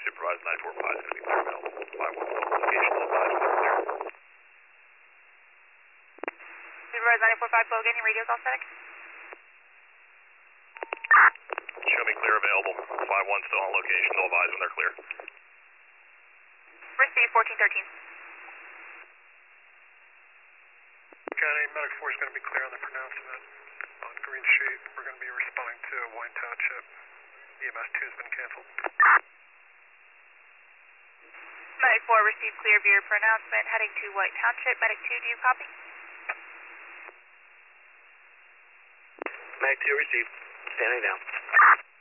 supervised 945 is going to be clear available. 51 still on location, all advised when they're clear. Supervised 945, go again, your radio's all static. Show me clear available. 51 still on location, all advised when they're clear. Receive 1413. County Medic 4 is going to be clear on the pronouncement on Green Street. We're going to be responding to Wayne Township. EMS 2 has been canceled. Medic 4 received clear via pronouncement heading to White Township. Medic 2, do you copy? Medic 2 received. Standing down.